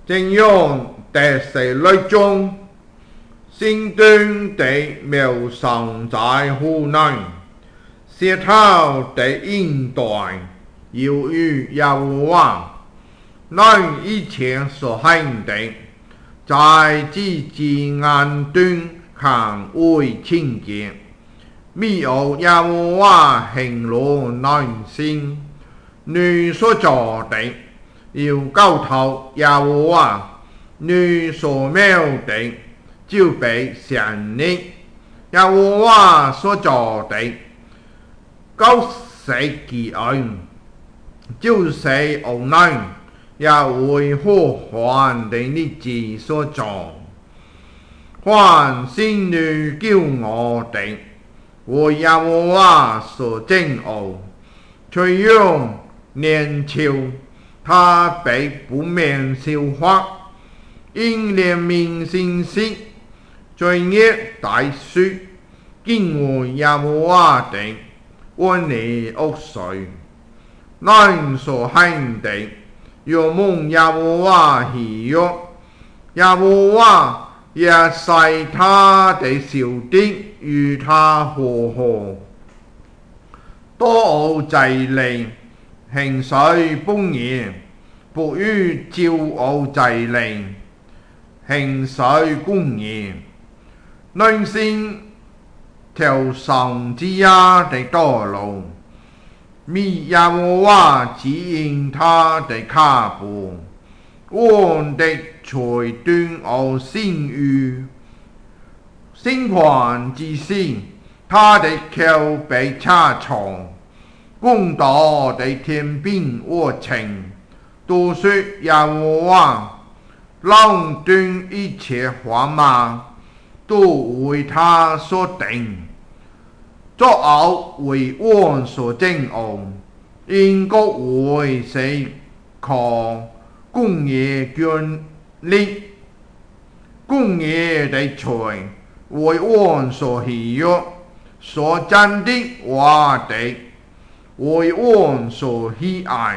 正用第四类中，先端地描上在湖内，舌头地应代，由于耶和华那以前所行的，在自己眼端看为清洁，没有耶和华行路内心，你所做的要交託耶和華，你所描的就被神力，耶和華所做的交死其恩，就是無奈也會呼喚的日子所做。凡心裏叫我的，為耶和華所憎惡，隨用年秋。他被不免消化，因憐憫心息，罪孽大恕，敬畏耶和華的，遠離惡水。那所行的，若蒙耶和華喜悅，耶和華也使他的仇敵與他和好。多惡濟利。行水不義，不與驕傲濟利，行水公義，內心條上之下的道路，迷耶和華指引他的腳步，穩的隨斷我心語，心寬之時，他的口被掐錯。公道的天兵我情，都說耶和華，論斷一切話罵，都為他所定。作惡為王所憎惡，因國為誰靠公義眷力，公義的罪為王所喜悅，所講的話的。為王所喜愛，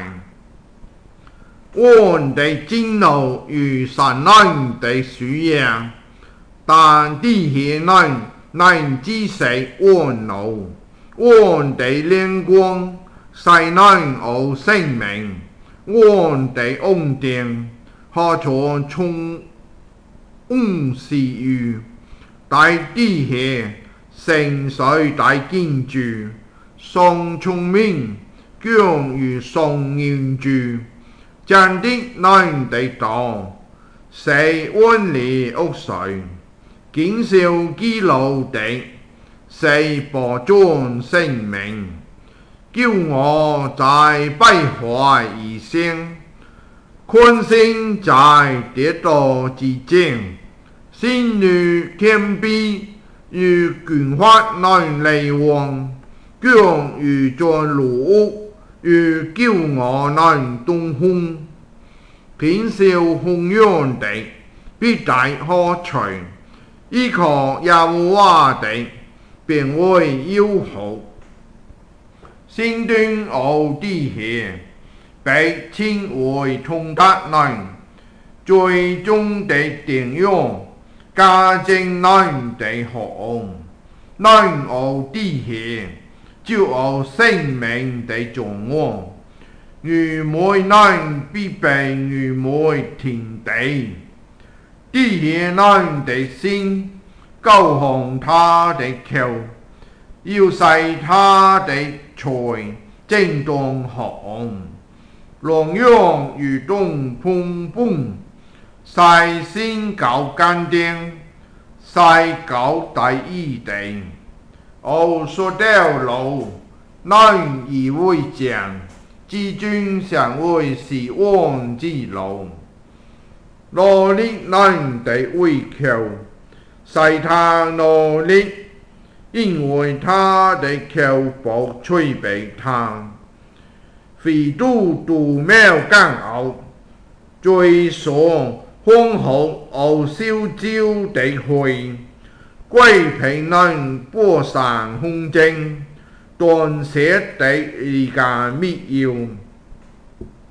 王的憤怒與善人的需要，但地下人難止息王怒，王的靈光使人有生命，王的恩典好像充私語，大地下盛水大建築。上聰明，強於上英主，將的難的道，誰遠離惡水，經受基路的，誰保存生命，叫我在敗壞以先，困身在跌倒之前，心裏謙卑與軍法難離王。強如在奴屋，如驕傲難東風，偏笑弘揚的，必大可取；依靠耶和華的，便為有福。先端奧地下，被稱為通達人，最終的典用，家境難的好，難奧地下。就有生命的中央，愚昧人必被愚昧天地，地下人的心，高紅他的口，要使他的嘴震動紅，龍陽如動砰砰，使心高堅定，使高大義地。我所掉路，難以為講，至尊想為是王之路。努力難得為口，使他努力，因為他的口不吹被他。非都沒有干擾，最所豐厚而燒焦的會。貴平人播散空政，斷捨地離間密要，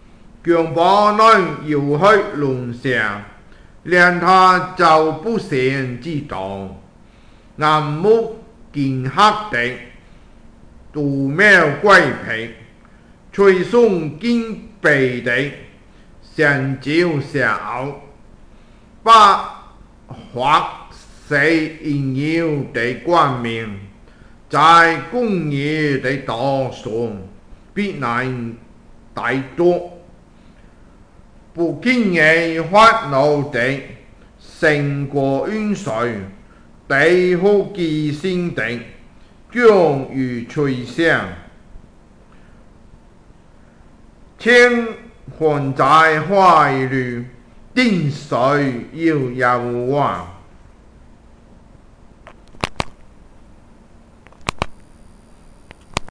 强暴人游去轮下，连他就不善之道，眼目見黑的，杜喵龜皮，吹送見鼻的，上照蛇偶，不惑死應要的冠冕，在公義的道上必能抵擋。不輕易發怒的，勝過淹水；地好記性的，將如吹響。天還在懷裏，定水要有望。